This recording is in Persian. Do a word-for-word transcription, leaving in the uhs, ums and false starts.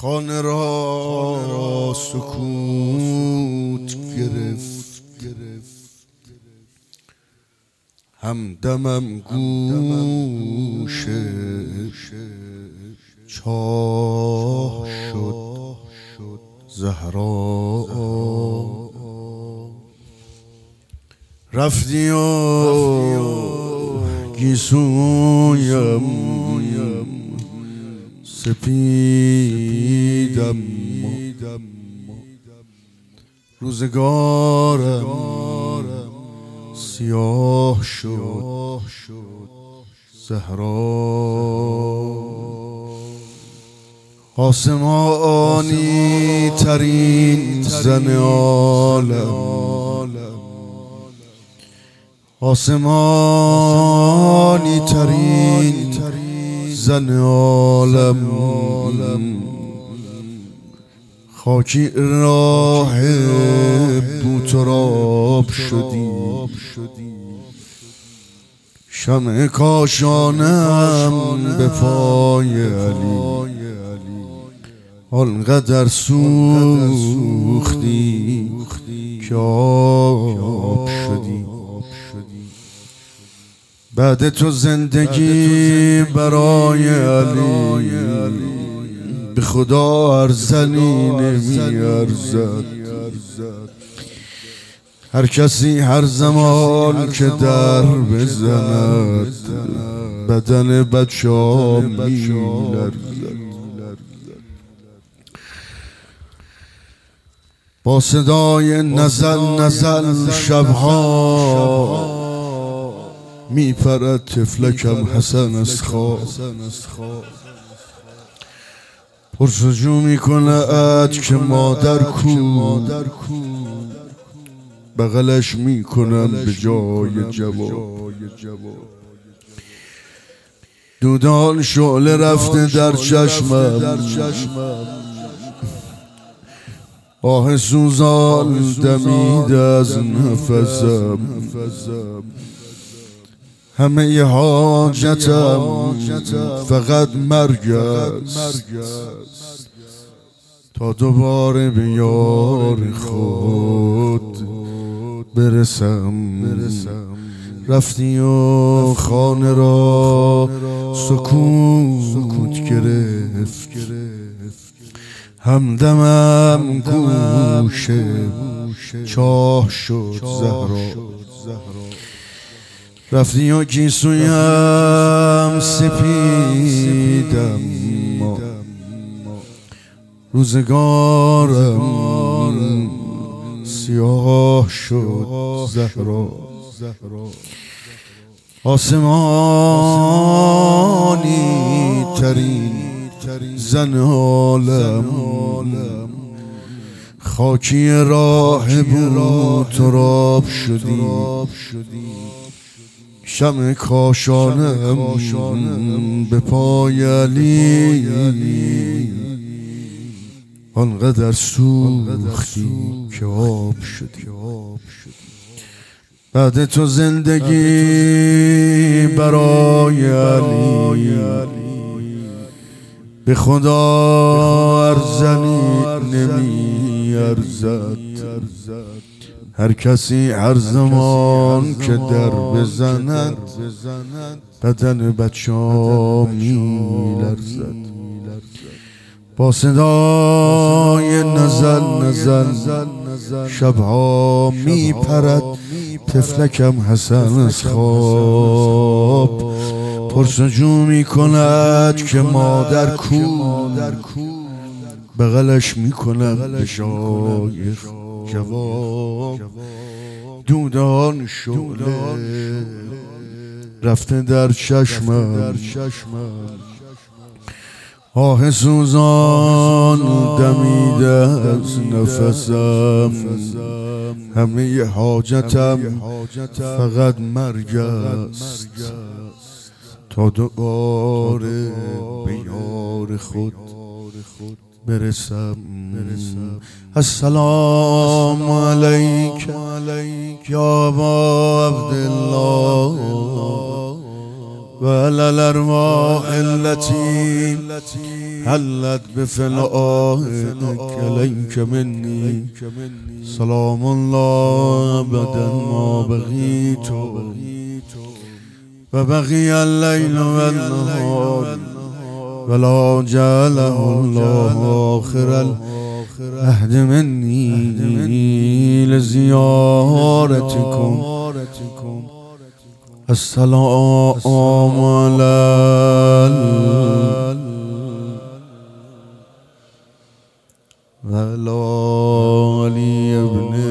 خانه را سکوت گرفت، همدمم گوش چاه شد زهرا. رفتی و گیسویم سپیدم، روزگارم سیاه شد زهرا. آسمانی ترین زن عالم، آسمانی ترین زن عالم، خاکی راه بوتراب شدی، شمع کاشانم به پای علی، آنقدر سوختی که آب شدی. بعد تو زندگی برای علی به خدا ارزنی نمی ارزد. هر کسی هر زمان که در بزند بدن بچه ها می لرزد. با صدای نزل نزل شبها می پرد تفلکم حسن از خواب، پرسجو می کند که مادر کو، بغلش می کنم به جای جواب. دودان شعله رفته در چشمم، آه سوزان دمید از نفسم. همه ی حاجتم فقط مرگ است تا دوباره به یار خود برسم. رفتی و خانه را سکوت گرفت، همدمم گوش چاه شد زهرا. رفتی و گیسویم سپیدم، روزگارم سیاه شد زهرا. آسمانی ترین زن عالم، خاکی راه بوتراب شدی، شمع کاشانم به پای علی، آنقدر سوختی که آب شدی. بعد تو زندگی برای علی به خدا ارزنی نمی ارزد. هر کسی هر زمان که در بزند بدن بچه ها می لرزد. با صدای نزل نزل شبها می پرد تفلکم حسن از خواب، پرسجو می کند که مادر کو، بغلش می کنم به جای جواب. دودان شعله رفته در چشمم، آه سوزان دمیده از نفسم. همه ی حاجتم فقط مرگ است تا دوباره به یار خود برسم. السلام علیک یا ابا عبدالله و علی الارواح التي حلت بفنائك إليك مني سلام الله أبدا ما بغيت وبقي الليل والنهار ولا جعله الله آخر العهد مني لزيارتكم السلام على وعلى علي بن